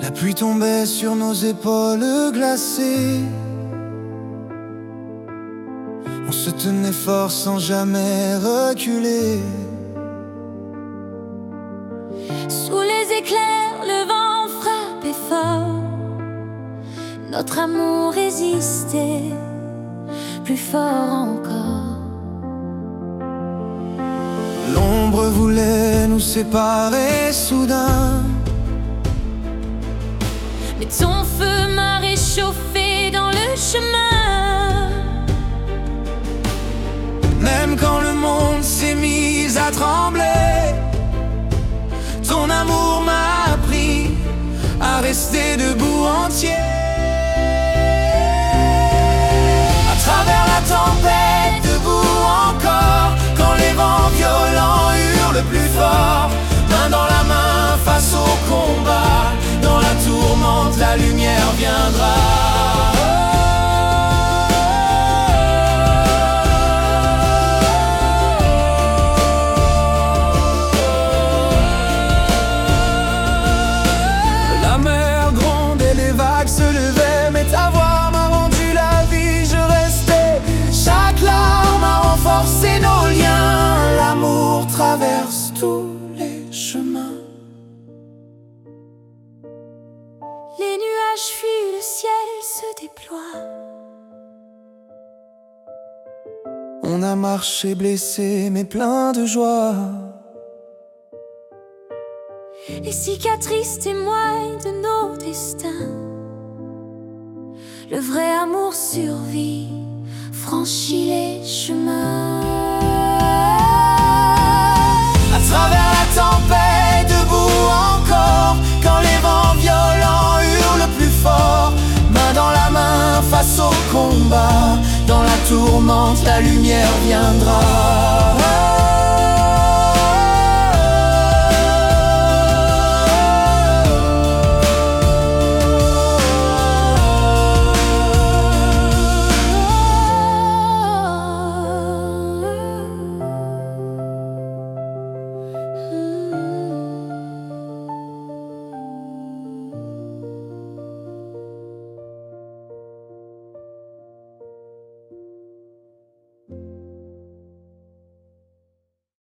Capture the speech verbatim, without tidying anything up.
La pluie tombait sur nos épaules glacées. On se tenait fort sans jamais reculer. Sous les éclairs, le vent frappait fort. Notre amour résistait plus fort encore. L'ombre voulait nous séparer soudain, mais ton feu m'a réchauffé dans le chemin. Même quand le monde s'est mis à trembler, ton amour m'a appris à rester debout entier. À travers la tempête, debout encore, quand les vents violents hurlent plus fort, main dans la main face au combat, dans la tourmente, la lumière viendra. La mer grondait, les vagues se levaient, mais ta voix m'a rendu la vie, je restais. Chaque larme a renforcé nos liens, l'amour traverse tous les chemins. Les nuages fuient, le ciel se déploie. On a marché blessé mais plein de joie. Les cicatrices témoignent de nos destins. Le vrai amour survit, franchit les chemins. À travers la tempête, debout encore, quand les vents violents hurlent plus fort, main dans la main face au combat, dans la tourmente, la lumière viendra.